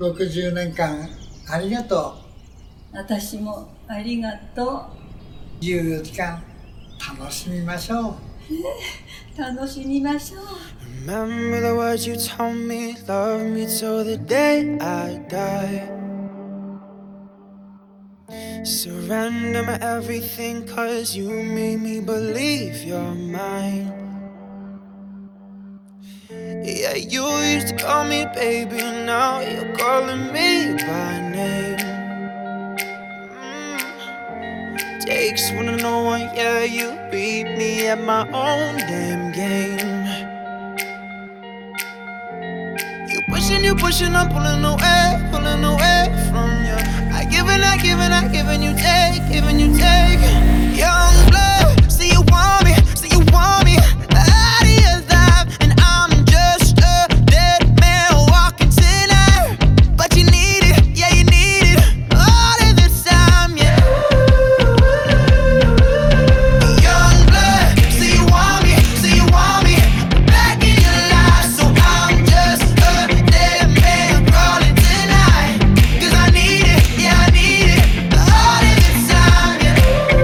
60年間ありがと私もありがとう。14時間楽しみましょう。 う。楽しみましょう。 Remember the words you told me, love me till the day I die. Surrender my everything, cause you made me believe you're mine. Yeah, you used to call me baby, now you're calling me by name. Takes one to know one, yeah, you beat me at my own damn game. You pushing, I'm pulling away from you. I giving, you take. Young blood, see you want me, out of your life, and I'm just a dead man walking tonight. But you need it, yeah, you need it, all of the time, yeah. Young blood, see you want me, back in your life, so I'm just a dead man crawling tonight. 'Cause I need it, yeah, I need it, all of the time, yeah.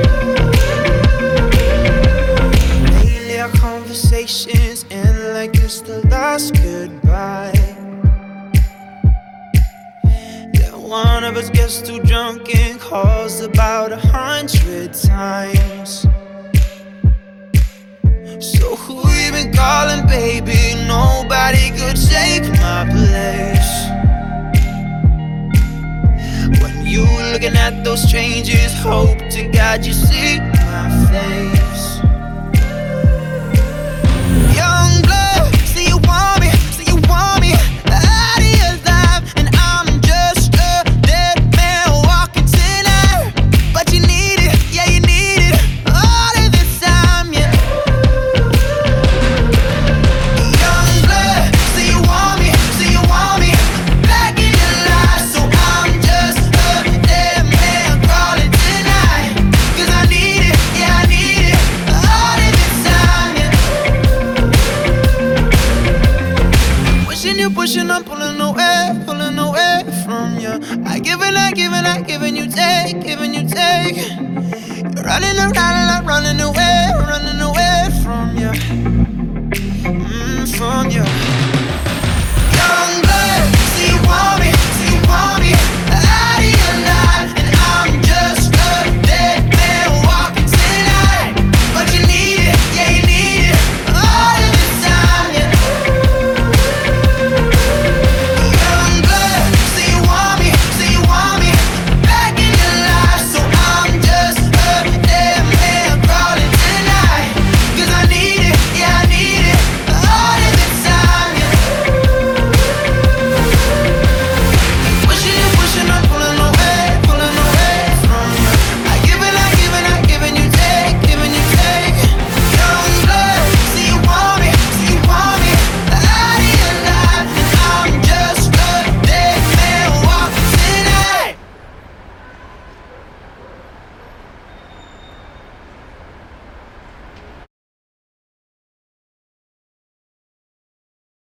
Lately our conversations end like it's the last goodbye. Then one of us gets too drunk and calls about 100 times. So who you been calling, baby? Nobody could take my place. When you looking at those strangers, hope to God you see my face. Young blood, see you want me, out of your life, and I'm just a dead man walking tonight. But you need it, yeah, you need it, all of the time, yeah. Young blood, see you want me, back in your life, so I'm just a dead man crawling tonight. 'Cause I need it, yeah, I need it, all of the time, yeah. You pushing, I'm pulling away from you. I giving, you take. You're running around